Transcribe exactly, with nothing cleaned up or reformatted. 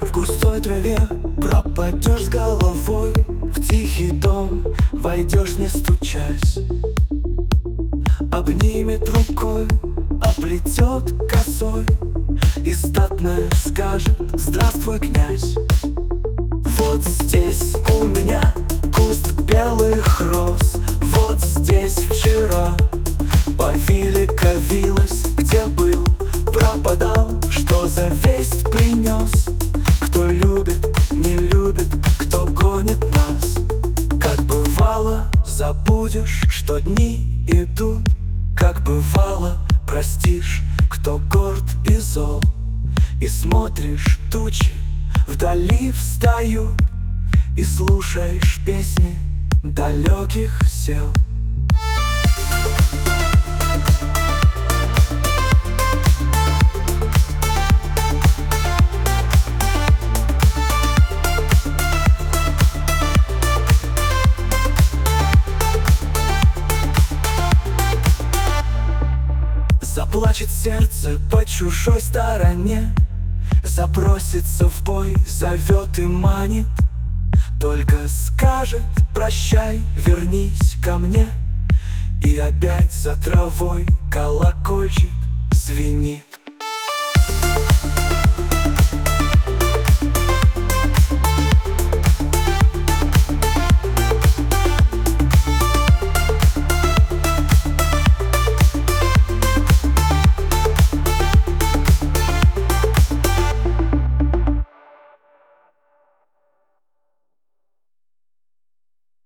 В густой траве пропадешь с головой, в тихий дом войдешь, не стучась. Обнимет рукой, оплетет косой и статная скажет: здравствуй, князь. Вот здесь у меня куст белых роз, вот здесь вчера повилика вилась. Где был, пропадал, что за весть принес? Кто любит, не любит, кто гонит нас? Как бывало, забудешь, что дни идут. Как бывало, простишь, кто горд и зол. И смотришь, тучи вдали встают, и слушаешь песни далеких сел. Заплачет сердце по чужой стороне, запросится в бой, зовет и манит. Только скажет: прощай, вернись ко мне. И опять за травой колокольчик звенит.